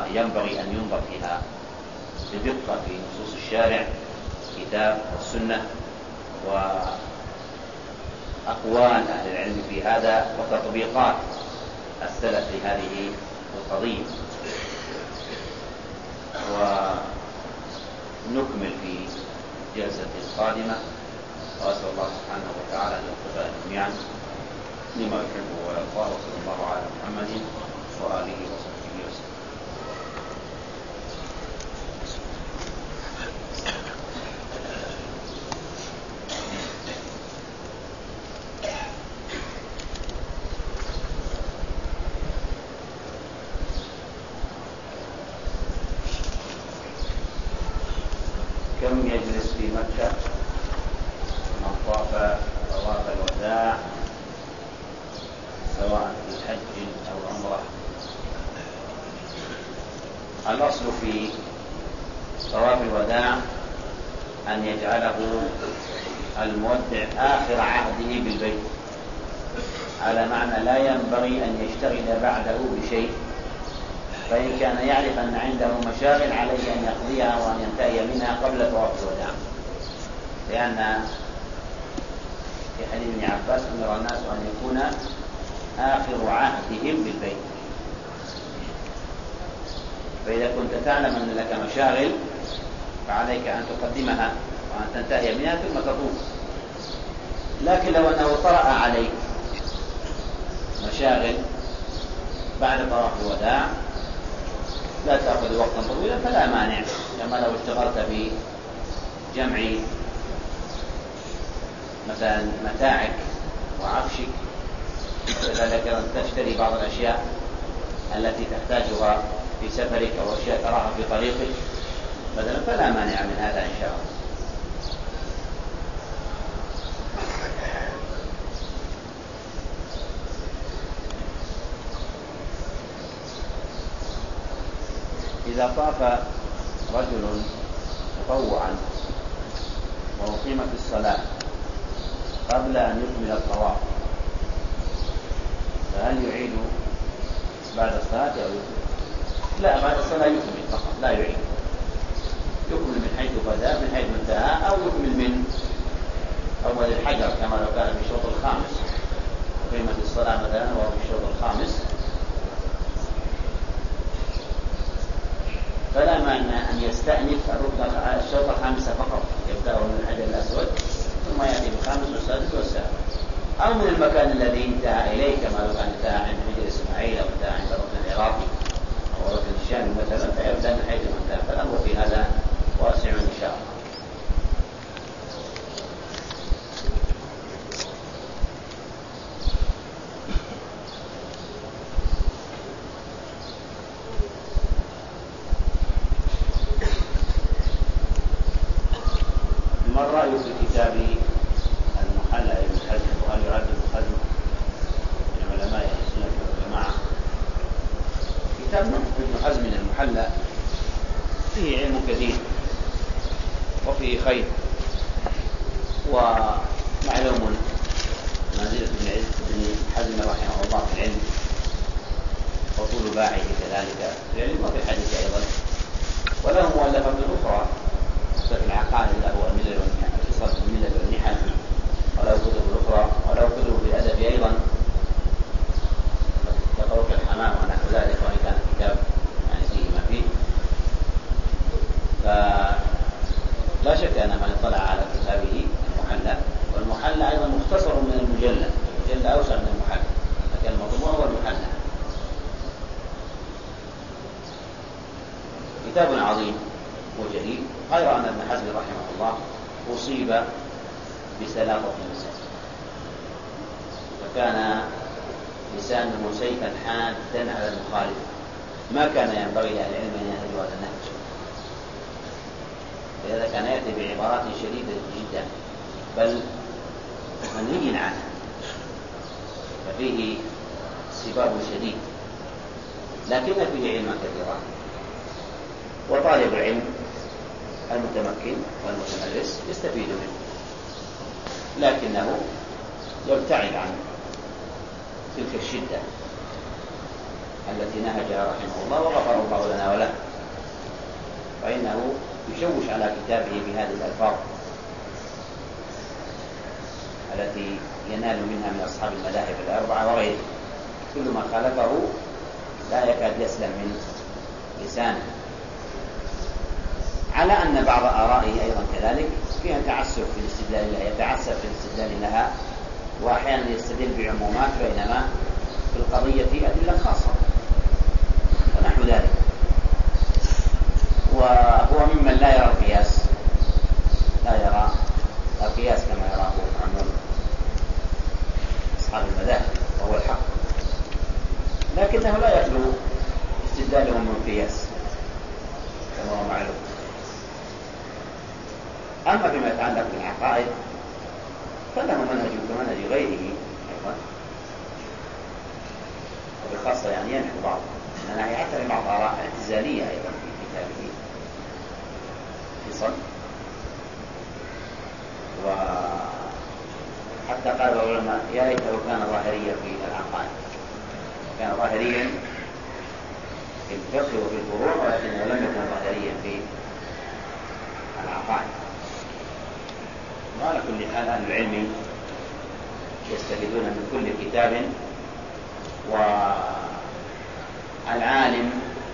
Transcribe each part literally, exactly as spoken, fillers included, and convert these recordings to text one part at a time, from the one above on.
وينبغي أن ينظر فيها بدقة في نصوص الشارع الكتاب والسنة وأقوال أهل العلم في هذا وتطبيقات السلف لهذه القضية، ونكمل في جلسة قادمة. وأسأل الله سبحانه وتعالى أن يوفقنا جميعا لما يحبه ويرضاه، وصلى الله على محمد وآله وصحبه وسلم. كم يجلس في مكة من طاف طواف الوداع سواء في الحج أو عمرة؟ الأصل في طواف الوداع أن يجعله المودع آخر عهده بالبيت، على معنى لا ينبغي أن يشتغل بعده بشيء، فإن كان يعرف أن عنده مشاغل عليه أن يقضيها وأن ينتهي منها قبل طواف الوداع، لأن في حديث ابن عباس أمر الناس أن يكون آخر عهدهم بالبيت. فإذا كنت تعلم أن لك مشاغل فعليك أن تقدمها وأن تنتهي منها ثم تطوف. لكن لو أنه طرأ عليك مشاغل بعد طواف الوداع لا تأخذ وقتا طويلا فلا مانع، كما لو اشتغلت بجمع مثلا متاعك وعفشك، وكذلك أن تشتري بعض الأشياء التي تحتاجها في سفرك أو أشياء تراها في طريقك بدلا، فلا مانع من هذا إن شاء الله. إذا طاف رجل تطوعا وأقيمت الصلاة قبل أن يكمل الطواف فهل يعيد بعد الصلاة أو يكمل؟ لا، بعد الصلاة يكمل فقط، لا يعيد. يكمل من حيث بدأ، من حيث انتهى، أو يكمل من أول الحجر كما لو كان في الشوط الخامس، أقيمت الصلاة مثلا وهو في الشوط الخامس، فلا مانع أن يستأنف الركن الشوط الخامس فقط، يبدأ من الحجر الأسود ثم يأتي بالخامس والسادس والسابع، أو من المكان الذي انتهى إليه كما لو كان انتهى عند حجر إسماعيل أو انتهى عند الركن العراقي أو الركن الشامي مثلا، فيبدأ من حيث انتهى، فالأمر في هذا واسع إن شاء الله. ما الرأي في كتاب المحلى ابن حزم، وهل يعد ابن حزم من علماء السنة والجماعة؟ كتاب ابن حزم المحلى فيه علم كثير وفيه خير، ومعلوم منزلة ابن حزم رحمه الله في العلم وطول باعه كذلك في العلم وفي الحديث أيضا، وله مؤلفات أخرى في العقائد له الملل والنحل، اتصال الملل والنحل، وله كتب أخرى، وله كتب في الأدب أيضا كطرق الحمام ونحو ذلك، وإن كان الكتاب يعني فيه ما فيه. فلا شك أن من اطلع على كتابه المحلى، والمحلى أيضا مختصر من المجلد، المجلد أوسع من المحلى، لكن المضمون هو المحلى. كتاب عظيم وجليل، غير أن ابن حزم رحمه الله أصيب بسلاطة اللسان، فكان لسانه سيفا حادا على المخالف، ما كان ينبغي لأهل العلم أن ينهجوا هذا النهج، لذا كان يأتي بعبارات شديدة جدا بل منهي عنها، ففيه سباب شديد، لكن فيه علما كثيرا. وطالب العلم المتمكن والمتمرس يستفيد منه، لكنه يبتعد عن تلك الشدة التي نهجها رحمه الله وغفر الله لنا وله، فإنه يشوش على كتابه بهذه الألفاظ التي ينال منها من أصحاب المذاهب الأربعة وغيره. كل ما خالفه لا يكاد يسلم من لسانه، على أن بعض آرائه أيضا كذلك فيها تعسف في الاستدلال لها، يتعسف في الاستدلال لها، وأحيانا يستدل بعمومات بينما في القضية أدلة خاصة ونحو ذلك. وهو ممن لا يرى القياس، لا يرى القياس كما يراه عموم أصحاب المذاهب وهو الحق، لكنه لا يخلو استدلالهم من القياس كما هو معلوم. أما فيما يتعلق بالعقائد فله منهج كمنهج غيره أيضا، وبالخاصة يعني ينحو بعض، لأنه يعتبر بعض آراء اعتزالية أيضا في كتابه في صد. وحتى قال العلماء يا ليته كان ظاهريا في العقائد، كان ظاهريا في الفقه وفي الفروع، ولكنه لم يكن ظاهريا في العقائد. وعلى كل حال أهل العلم يستفيدون من كل كتاب، والعالم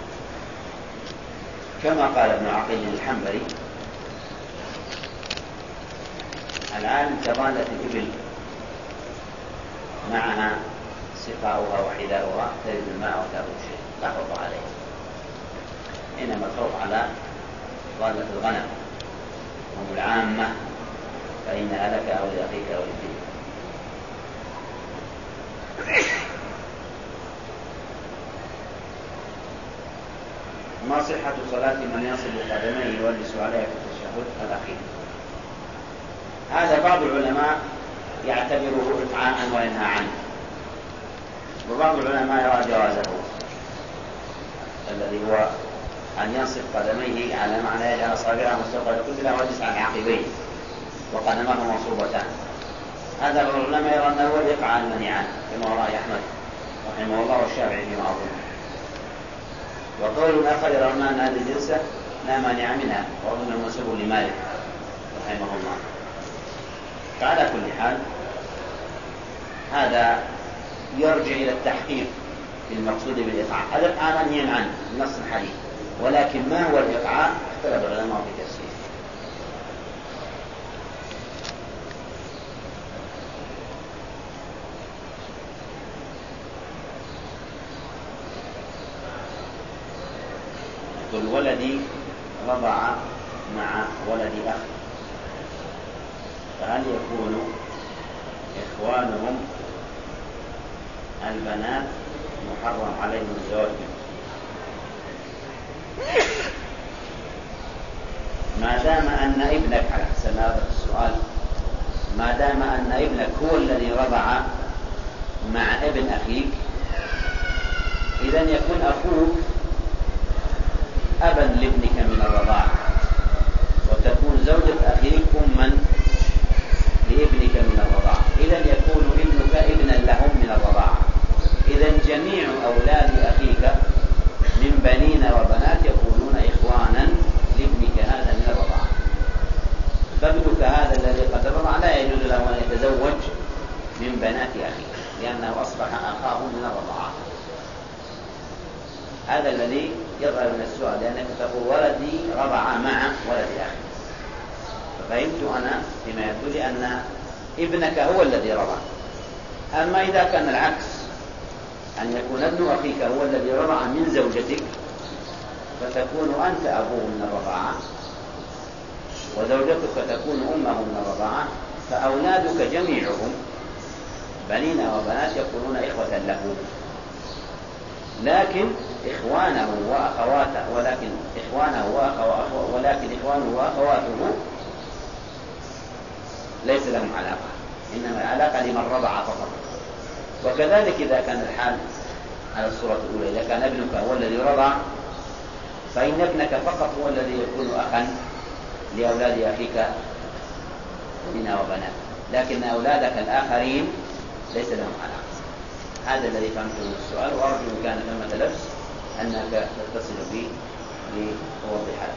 كما قال ابن عقيل الحنبلي العالم كضالة الإبل معها سقاؤها وحذاؤها ترد الماء وتأكل شيء لا خوف عليه، إنما الخوف على ضالة الغنم وهم العامة فإنها لك أو لأخيك أو لديك. ما صحة صلاة من يصل قدميه يولس عليها في التشهد الأخير؟ هذا بعض العلماء يعتبره إطعاء وينهى عنه، وبعض العلماء يرى جوازه، الذي هو أن ينصب قدميه على معنى يجعل أصابعه مستقبل كلها ويجلس على عقبيه وقدماه منصوبتان. هذا العلماء يرى أنه هو الإقعاء المنهي عنه كما هو رأي أحمد رحمه الله والشافعي فيما أظن. وقول آخر يرون أن هذه الجلسة لا مانع منها، وأظن المنسوب لمالك رحمه الله. فعلى كل حال هذا يرجع إلى التحقيق في المقصود بالإقعاء. هذا الآن منهي عنه نص الحديث، ولكن ما هو الإقعاء اختلف العلماء في تفسيره. كل ولدي رضع مع ولد أخ، فهل يكون إخوانهم البنات محرم عليهم الزواج منهم؟ ما دام أن ابنك، على حسب هذا السؤال، ما دام أن ابنك هو الذي رضع مع ابن أخيك، إذن يكون أخوك أبا لابنك من الرضاعة، وتكون زوجة أخيك أما لابنك من الرضاعة، إذن يكون ابنك ابنا لهم من الرضاعة. إذن جميع أولاد أخيك من بنين وبنات يكونون إخوانا لابنك هذا من الرضاعة. فابنك هذا الذي قد رضع لا يجوز له أن يتزوج من بنات أخيك، لأنه أصبح أخاه من الرضاعة. هذا الذي يظهر من السؤال، لأنك تقول ولدي رضع مع ولد أخي، ففهمت أنا فيما يدل أن ابنك هو الذي رضع. أما إذا كان العكس، أن يكون ابن أخيك هو الذي رضع من زوجتك، فتكون أنت أبوه من الرضاعة وزوجتك تكون أمه من الرضاعة، فأولادك جميعهم بنين وبنات يكونون إخوة له، لكن إخوانه وأخواته ولكن إخوانه وأخواته ولكن إخوانه وأخواته ليس لهم علاقة، إنما العلاقة لمن رضع فقط. وكذلك إذا كان الحال على الصورة الأولى، إذا كان ابنك هو الذي رضع، فإن ابنك فقط هو الذي يكون أخا لأولاد أخيك بنين وبنات، لكن أولادك الآخرين ليس لهم علاقة. هذا الذي فهمته من السؤال، وأرجو إن كان ثمة لبس أنك تتصل بي لأوضحها.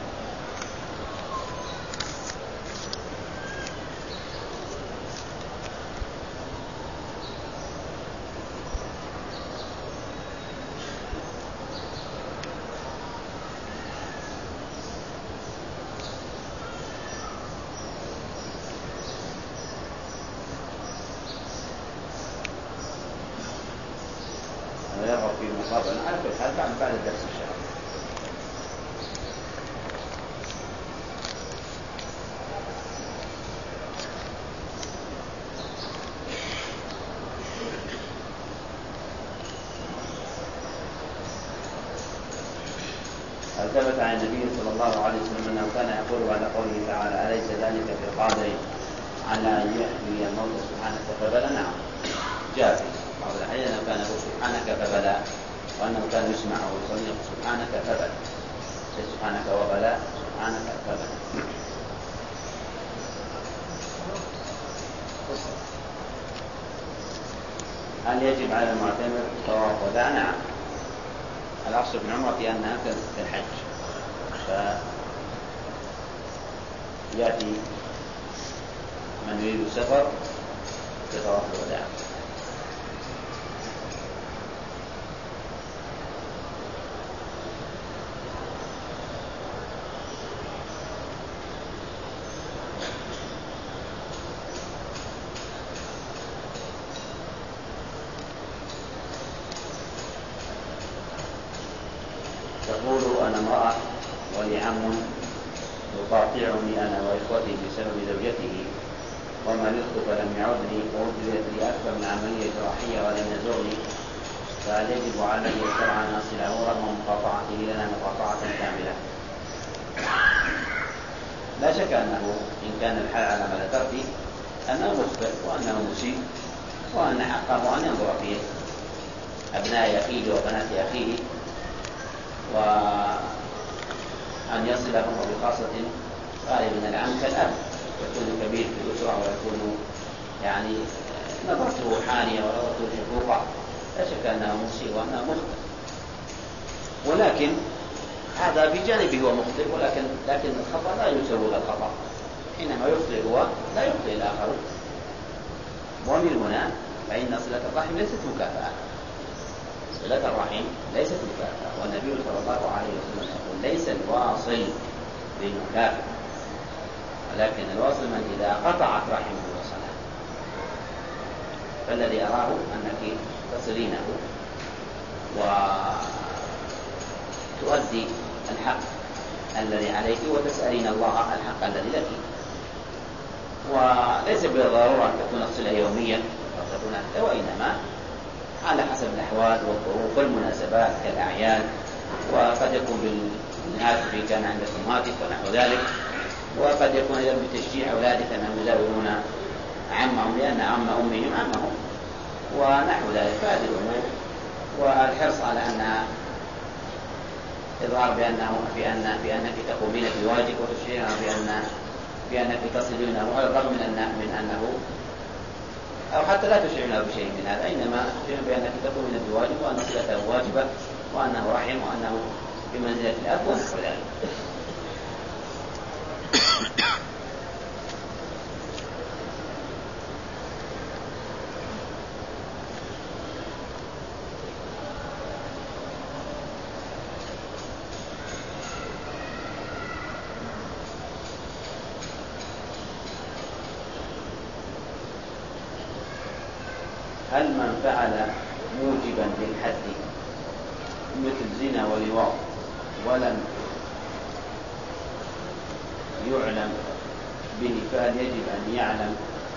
ويرغب في مقابلة على كل حال بعد بعد الدرس إن شاء الله. هل ثبت عن النبي صلى الله عليه وسلم أنه كان يقول على قوله تعالى أليس ذلك بقادر على أن يحيي الموتى سبحانك فبلى؟ نعم، جاء في بعض الأحيان أنه كان يقول سبحانك فبلى، وأنه كان يسمع ويصلي سبحانك فبلى، سبحانك وبلى، سبحانك فبلى. هل يجب على المعتمر طواف وداع؟ نعم، الأصل في العمرة في أنها كالحج، فيأتي من يريد السفر بطواف الوداع. تقول أنا امرأة ولي عم يقاطعني أنا وإخوتي بسبب زوجته ومرضت فلم يعدني وأجريت لي أكثر من عملية جراحية ولم يزورني، فهل يجب علي شرعا أن أصله رغم مقاطعته لنا مقاطعة كاملة؟ لا شك أنه إن كان الحال على ما ذكرت أنه مخطئ وأنه مسيء وأن حقه أن ينظر في أبناء أخيه وبنات أخيه وأن يصلهم، وبخاصة غالبا العم كالأب يكون كبير في الأسرة ويكون يعني نظرته حانية ونظرته شفوقة، لا شك أنه مسيء وأنه مخطئ، ولكن هذا بجانبه هو مخطئ، ولكن لكن الخطأ لا يسوغ الخطأ، حينما يخطئ هو لا يخطئ الآخر، ومن هنا فإن صلة الرحم ليست مكافأة، صلة الرحم ليست مكافأة، والنبي صلى الله عليه وسلم يقول ليس الواصل بالمكافأة، ولكن الواصل من إذا قطعت رحمه وصلها، فالذي أراه أنك تصلينه وتؤدي الحق الذي عليك وتسألين الله الحق الذي لك، وليس بالضرورة أن تكون الصلة يوميا أو تكون أنت، وإنما على حسب الأحوال والظروف والمناسبات كالأعياد، وقد يكون بالهاتف كان عندكم هاتف ونحو ذلك، وقد يكون أيضا بتشجيع أولادك أنهم يزاورون عمهم لأن عم أمهم عمهم ونحو ذلك، فهذه الأمور والحرص على أنها إظهار بأنه بأن بأنك تقومين بواجب وتشعرين بأن بأنك تصلينه على الرغم من أن من أنه أو حتى لا تشعرين بشيء من هذا، إنما تشعرين بأنك تقومين بواجب وأن صلته واجبة وأنه رحم وأنه بمنزلة الأب ونحو ذلك. هل من فعل موجبا للحد مثل زنا ولواط ولم يعلم به فهل يجب أن يعلم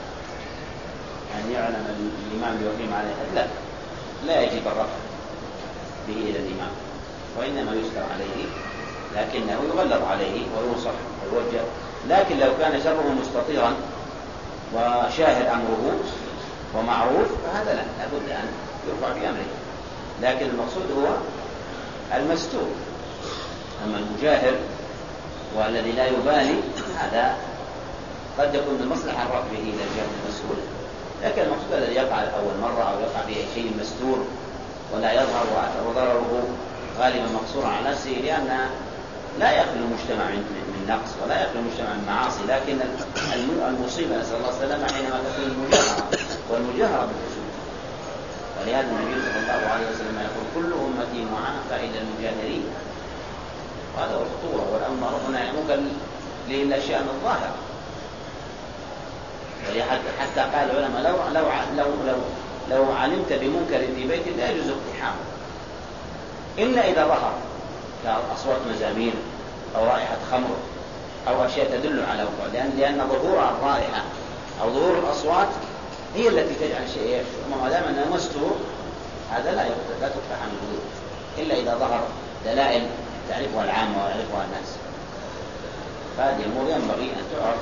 أن يعلم الإمام ويقيم عليه الحد؟ لا، لا يجب الرفع به إلى الإمام، وإنما يستر عليه لكنه يغلظ عليه وينصح ويوجه، لكن لو كان شره مستطيرا وشاهر أمره ومعروف فهذا لا لابد أن يرفع بأمره، لكن المقصود هو المستور، أما المجاهر والذي لا يبالي هذا قد يكون من مصلحة الرفع إلى الجهة المسؤول لكن المقصود الذي يقع لأول مرة أو يقع به شيء مستور ولا يظهر وضرره غالبا مقصورا على نفسه، لأن لا يخلو المجتمع من نقص ولا يخلو المجتمع من معاصي، لكن المصيبة نسأل الله السلامة حينما تكون المجاهرة والمجاهرة بالفسوق. ولهذا النبي صلى الله عليه وسلم يقول كل أمتي معافى إلا المجاهرين، وهذا هو الخطورة والأمر هنا يمكن للأشياء الظاهرة. حتى قال العلماء لو, لو, لو, لو, لو علمت بمنكر في بيت لا يجوز اقتحامه إلا إذا ظهر كأصوات مزامير أو رائحة خمر أو أشياء تدل على وقوع، لأن, لأن ظهور الرائحة أو ظهور الأصوات هي التي تجعل الشيء يفشو. وما دام أنه مستور هذا لا لا تقتحم الحدود إلا إذا ظهر دلائل تعرفها العامة ويعرفها الناس. فهذه الأمور ينبغي أن تعرف،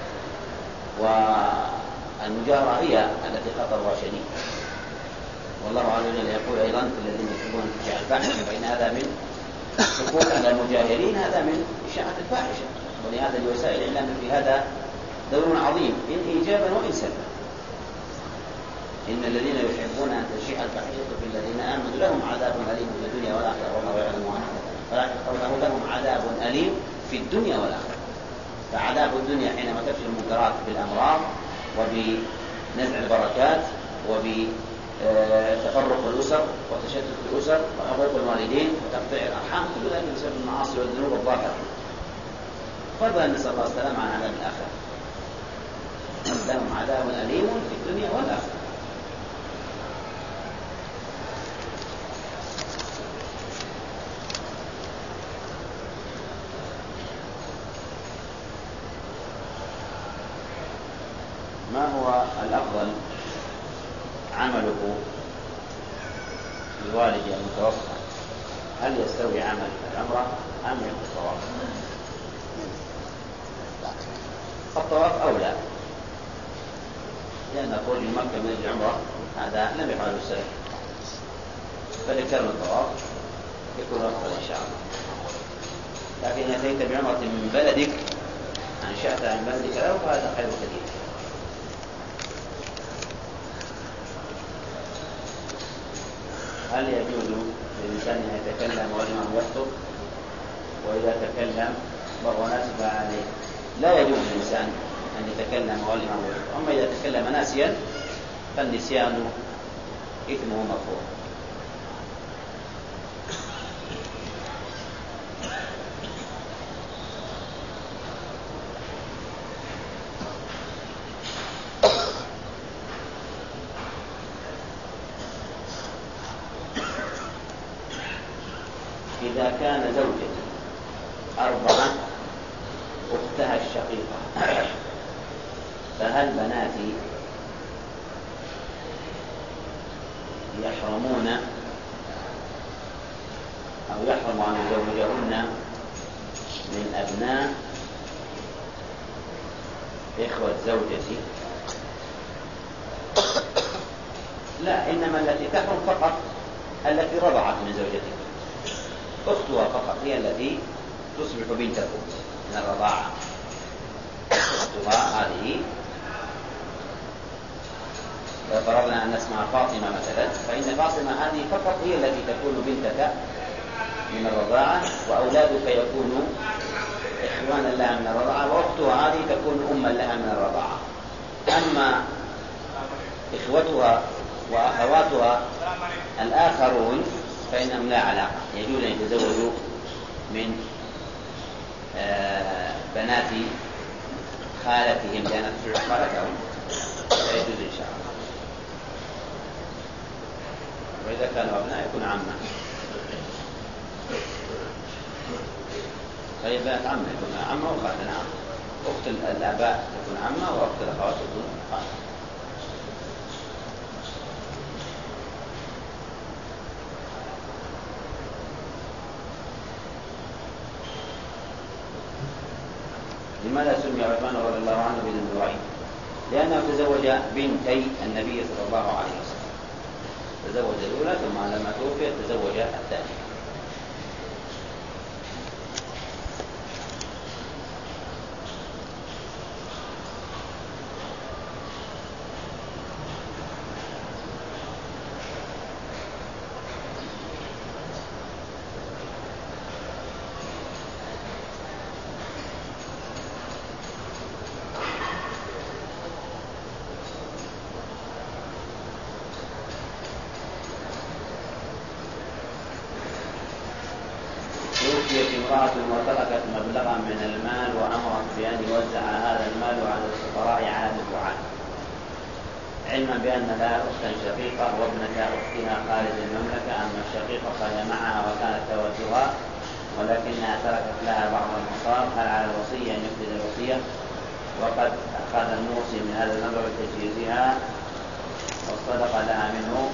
والمجاهرة هي التي خطرها شديد. والله عز وجل يقول أيضا في الذين يحبون تشيع الفاحشة فإن هذا من سكوت على المجاهرين، هذا من إشاعة الفاحشة. ولهذا لوسائل الإعلام في هذا دور عظيم إن إيجابا وإن سلبا. إن الذين يحبون أن تشيع الفاحشة في الذين آمنوا لهم عذاب أليم في الدنيا والآخرة والله يعلم وأنهم لهم عذاب أليم في الدنيا والآخرة. فعذاب الدنيا حينما تفشي المنكرات بالأمراض وبنزع البركات وبتفرق الأسر وتشتت الأسر وحقوق الوالدين وتقطيع الأرحام، كل ذلك بسبب المعاصي والذنوب الظاهرة. فضلا نسأل الله السلامة عن عذاب الآخرة. لهم عذاب أليم في الدنيا والآخرة. ما هو الأفضل عمله للوالد المتوفى؟ هل يستوي عمل العمرة أم الطواف؟ الطواف أولى، لأن خروج مكة من العمرة هذا لم يفعله السلف، فلكرم الطواف يكون أفضل إن شاء الله. لكن إذا أتيت بعمرة من بلدك أنشأت عن بلدك له فهذا خير كثير. هل يجوز للإنسان أن يتكلم والإمام يخطب؟ وإذا تكلم وهو ناسب عليه لا يجوز للإنسان أن يتكلم والإمام يخطب. أما إذا تكلم ناسيا فالنسيان إثمه مغفور. إذا كان زوجتي أربعة أختها الشقيقة فهل بناتي يحرمون أو يحرم أن يزوجهن من أبناء إخوة زوجتي؟ لا، إنما التي تحرم فقط التي رضعت من زوجتك. أختها فقط هي التي تصبح بنتكم من الرضاعة. أختها هذه لو فرضنا أن نسمع فاطمة مثلا، فإن فاطمة هذه فقط هي التي تكون بنتك من الرضاعة، وأولادك يكونوا إخوانا لها من الرضاعة، وأختها هذه تكون أما لها من الرضاعة. أما إخوتها وأخواتها الآخرون فإنهم لا علاقة، يجوز أن يتزوجوا من بنات خالتهم لأنها تزوج خالتهم، لا يجوز إن شاء الله. وإذا كانوا أبناء يكون عمّا، فهي بنات عمّا يكون عمّا وخالة. نعم، أخت الآباء تكون عمّا وأخت الأخوات تكون خالة. لماذا سمي عثمان رضي الله عنه بن النورين؟ لأنه تزوج بنتي النبي صلى الله عليه وسلم، تزوج الأولى ثم لما توفي تزوج الثانية. امرأة وتركت مبلغا من المال وأمرت بأن يوزع هذا المال على الفقراء على الدعاء، علما بأن لها أختا شقيقة وابنة أختها خارج المملكة، أما الشقيقة فهي معها وكانت توجهها ولكنها تركت لها بعض المصاب، هل على الوصي أن يفسد الوصية؟ وقد أخذ الموصي من هذا المبلغ لتجهيزها والصدق لها منه،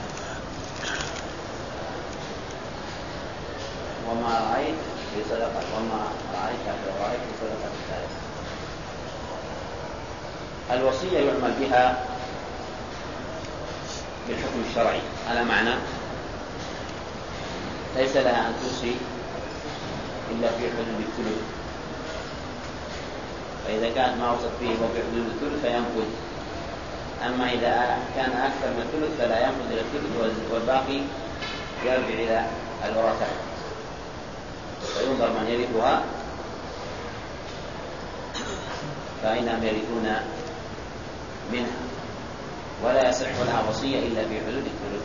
وما رأيت في صدقة وما رأيت في رأيت في صدقة الثالث. الوصية يعمل بها بالحكم الشرعي على معنى ليس لها أن توصي إلا في حدود الثلث، فإذا كانت ما وصلت فيه وفي حدود الثلث فينفذ، أما إذا كان أكثر من الثلث فلا ينفذ إلى الثلث والباقي يرجع إلى الورثة، فينظر من يرثها فإنهم يرثون منها، ولا يصح لها وصية إلا في حدود الثلث.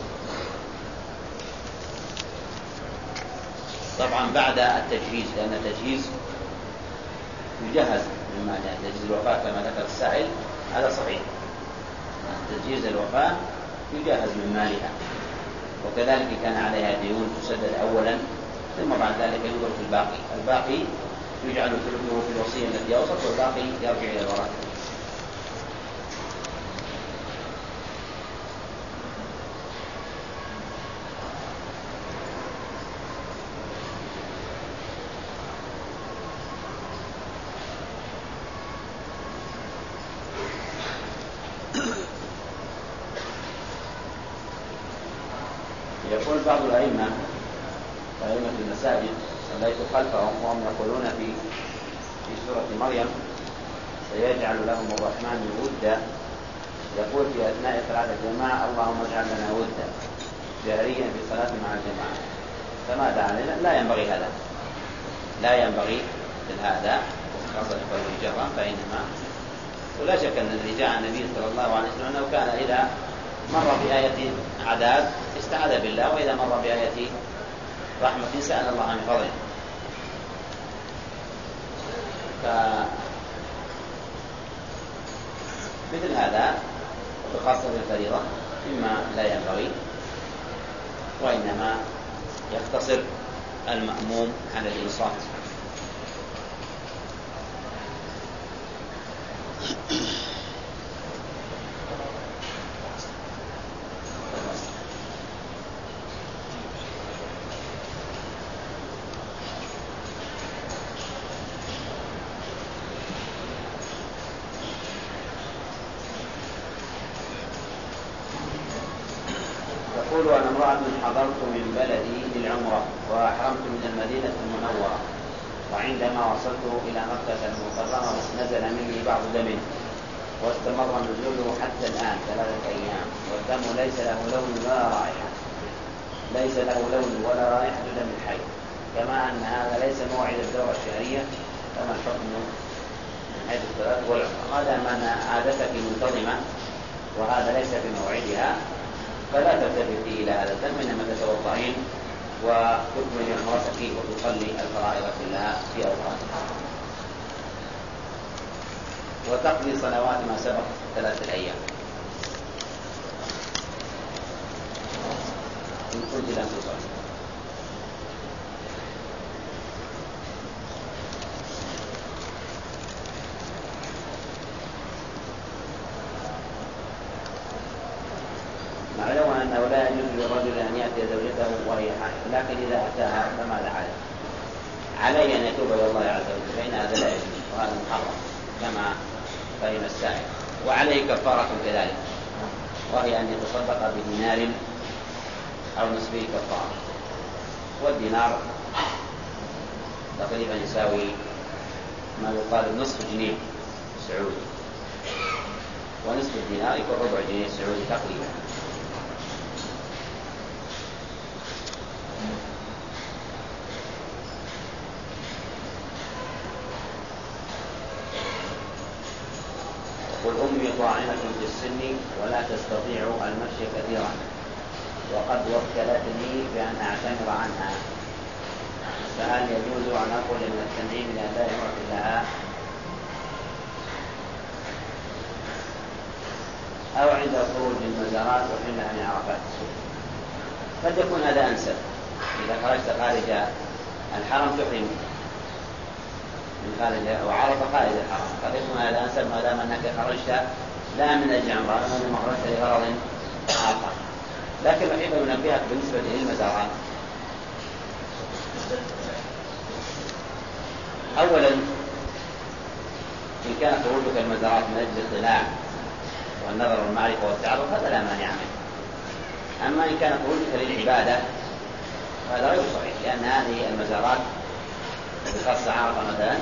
طبعا بعد التجهيز، لأن التجهيز يجهز من مالها، تجهيز الوفاة كما ذكر السائل هذا صحيح، تجهيز الوفاة يجهز من مالها، وكذلك كان عليها ديون تسدد أولا ثم بعد ذلك ينظر في الباقي، الباقي يجعل ثلثه في الوصية التي أوصت والباقي يرجع إلى الورثة. يقول بعض الأئمة أئمة المساجد صليت خلفهم وهم يقولون في في سورة مريم سيجعل لهم الرحمن ودا، يقول في أثناء صلاة الجماعة اللهم اجعل لنا ودا جهريا في صلاة مع الجماعة، فماذا علينا؟ لا ينبغي هذا، لا ينبغي مثل هذا خاصة قول الجهرة، فإنما ولا شك أن الذي جاء النبي صلى الله عليه وسلم أنه كان إذا مر بآية عذاب استعاذ بالله، وإذا مر بآية رحمة سأل الله عن فضله. فمثل هذا وخاصة بالفريضة مما لا ينبغي، وإنما يقتصر المأموم على الإنصات. يقول أنا امرأة حضرت من بلدي للعمرة وأحرمت من المدينة المنورة، وعندما وصلت إلى مكة المكرمة نزل مني بعض دم واستمر نزوله حتى الآن ثلاثة أيام، والدم ليس له لون ولا رائحة، ليس له لون ولا رائحة دم الحي، كما أن هذا ليس موعد الدورة الشهرية، فما الحكم من حيث الصلاة والعمرة؟ هذا من عادتك منتظمة وهذا ليس في موعدها فلا تلتفتي إلى هذا الدم، إنما تتوضئين وتكمل عمرتك وتصلي الفرائض كلها في أوقاتها وتقضي صلوات ما سبق ثلاثة أيام إن كنت لم تصلي. معلوم أنه لا يجوز للرجل أن يأتي زوجته وهي حائض، لكن إذا أتاها فماذا عليه؟ عليه أن يتوب إلى الله عز وجل، فإن هذا لا يجوز وهذا محرم كما فهم السائل، وعليه كفارة كذلك، وهي أن يتصدق بدينار أو نصفه كفارة، والدينار تقريبا يساوي ما يقال نصف جنيه سعودي، ونصف الدينار يكون ربع جنيه سعودي تقريبا. قل أمي طاعنة في السن ولا تستطيع المشي كثيرا، وقد وكلتني بأن أعتمر عنها، فهل يجوز أن أخرج من التنعيم إلى أداء مرة لها أو عند خروج المزارات وحينها من عرفات؟ قد يكون هذا أنسب. إذا خرجت خارج الحرم تحرم من خارج وعرف خارج الحرم، قد يكون هذا أنسب ما دام أنك خرجت لا من أجل عمرة وإنما خرجت لغرض آخر. لكن أحب أن أنبهك بالنسبة للمزارات. أولا إن كان خروجك المزارات من أجل الاطلاع والنظر والمعرفة والتعرف هذا لا مانع منه. أما إن كان خروجك للعبادة هذا غير صحيح، لأن هذه المزارات خاصة عرفة مثلا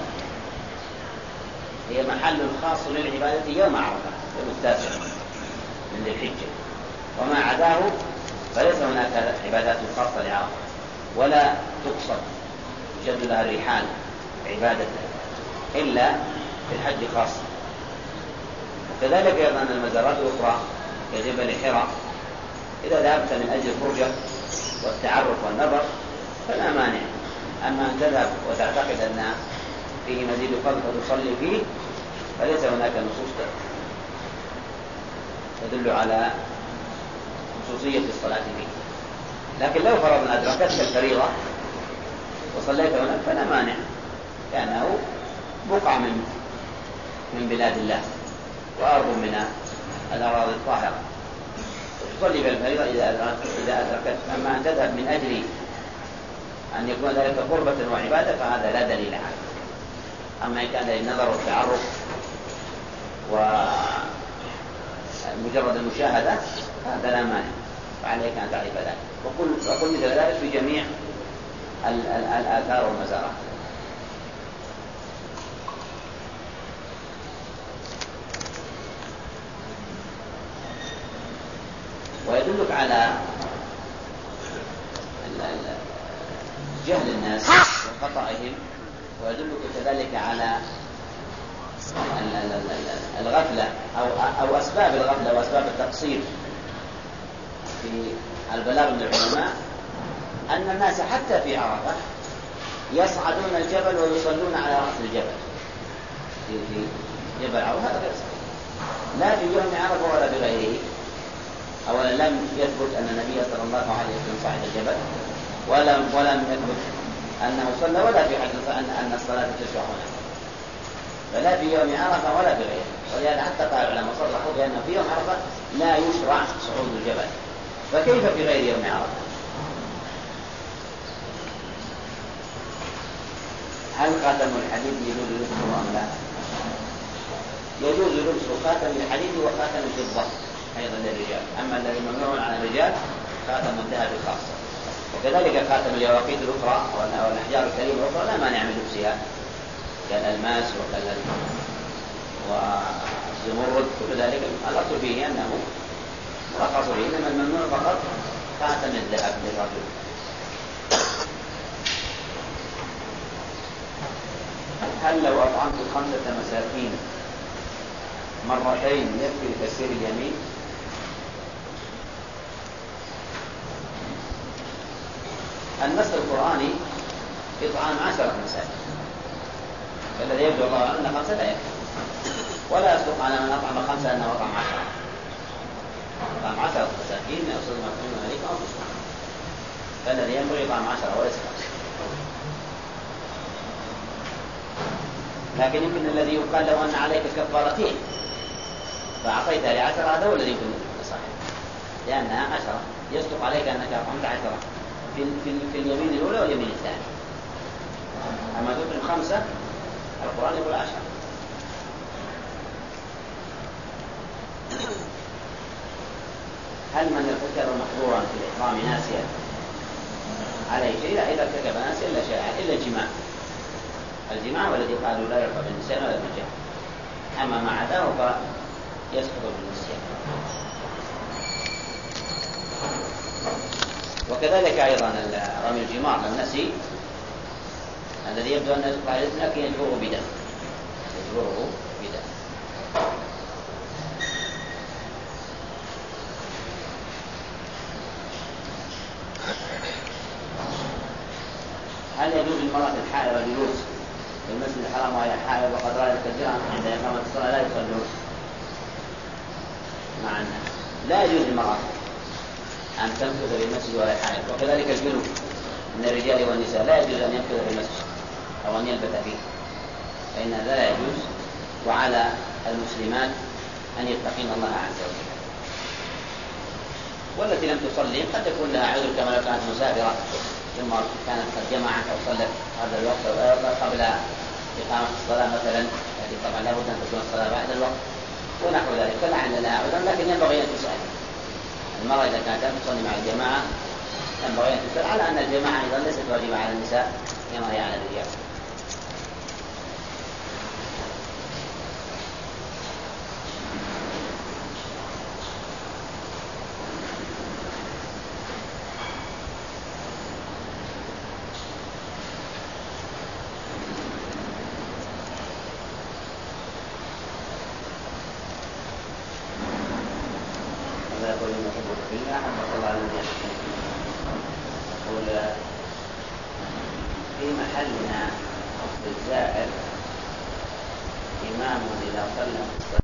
هي محل خاص للعبادة يوم عرفة يوم التاسع من ذي الحجة، وما عداه فليس هناك عبادات خاصة لعرفة ولا تقصد جد لها الرحال عبادة إلا في الحج خاصة. وكذلك أيضا المزارات الأخرى كجبل حراء إذا ذهبت من أجل الفرجة والتعرف والنظر فلا مانع. أما أن تذهب وتعتقد أن فيه مزيد فضل وتصلي فيه فليس هناك نصوص تدل على خصوصية الصلاة فيه. لكن لو فرضنا أدركتك الفريضة وصليت هناك فلا مانع، لأنه بقعة من من بلاد الله وأرض من الأراضي الطاهرة تصلي بالفريضة إذا إذا أدركت. أما أن تذهب من أجل أن يكون ذلك قربة وعبادة فهذا لا دليل عليه. أما إن كان للنظر والتعرف ومجرد المشاهدة هذا لا مانع، فعليك أن تعرف ذلك. وقل وقل مثل ذلك في جميع الآثار والمزارات. ويدلك على جهل الناس وخطئهم، ويدلك كذلك على الغفلة أو أو أسباب الغفلة وأسباب التقصير في البلاغ من العلماء أن الناس حتى في عرفة يصعدون الجبل ويصلون على رأس الجبل في جبل عرفة. هذا غير صحيح، لا في يوم عرفة ولا بغيره. أولا لم يثبت أن النبي صلى الله عليه وسلم صعد الجبل، ولم ولم يثبت أنه صلى، ولا في حديث أن أن الصلاة تشرع هناك، فلا في يوم عرفة ولا بغيره. ولهذا حتى قال العلماء صرحوا بأنه في يوم عرفة لا يشرع صعود الجبل، فكيف في غير يوم عرفة؟ هل خاتم الحديد يجوز لبسه أم لا؟ يجوز لبس خاتم الحديد وخاتم الفضة أيضا للرجال. أما الذي ممنوع على الرجال خاتم الذهب الخاصة، وكذلك خاتم اليواقيت الأخرى والأحجار الكريمة الأخرى لا مانع من لبسها كالألماس والزمرد، كل ذلك الأصل فيه أنه مرخص به، إنما الممنوع فقط خاتم الذهب للرجل. هل لو أطعمت خمسة مساكين مرتين يكفي لتكسير اليمين؟ النص القرآني إطعام عشرة مساكين، فالذي يبدو الله أن خمسة لا يكفي، ولا يصدق على من أطعم خمسة أنه أطعم عشرة. أطعم عشرة مساكين يصدق مفهوم عليك أو تصنع، فالذي ينبغي إطعام عشرة وليس خمسة. لكن يمكن الذي يقال له أن عليك كفارتين فأعطيتها لعشرة، هذا هو الذي يمكن صحيح، لأنها عشرة يصدق عليك أنك أطعمت عشرة في, في, في اليمين الأولى واليمين الثاني. أما تطعم خمسة القرآن يقول عشرة. هل من ارتكب محظورا في الإحرام ناسيا عليه شيء؟ لا، إذا ارتكب ناسيا إلا شيء إلا الجماع الجماع والذي قالوا لا يرفع بالنسيان ولا بالجهل. أما ما عداه فيسقط بالنسيان. وكذلك أيضا رمي الجمار للنسي الذي يبدو أن قاعدتنا لكن يجبره بدم يجبره بدم. هل يجوز للمرأة الحائض الجلوس في المسجد الحرام وهي حائض وقد رأت الجيران عند إقامة الصلاة لا يصلون معنا؟ لا يجوز للمرأة أن تمكث في المسجد وهي حائض، وكذلك الجنوب من الرجال والنساء لا يجوز أن يمكث في المسجد أو أن يلبث فيه، فإن هذا لا يجوز. وعلى المسلمات أن يتقين الله عز وجل. والتي لم تصلي قد تكون لها عذر كما لو كانت مسافرة ثم كانت قد جمعت أو صلت هذا الوقت قبل إقامة الصلاة مثلا، التي طبعا لا بد أن تكون الصلاة بعد الوقت ونحو ذلك، فلعل لها عذر، لكن ينبغي أن تسأل المرأة إذا كانت لم تصلي مع الجماعة، ينبغي أن تسأل، على أن الجماعة أيضا ليست واجبة على النساء كما هي على الرجال. في محلنا الزائر إمام إذا صلى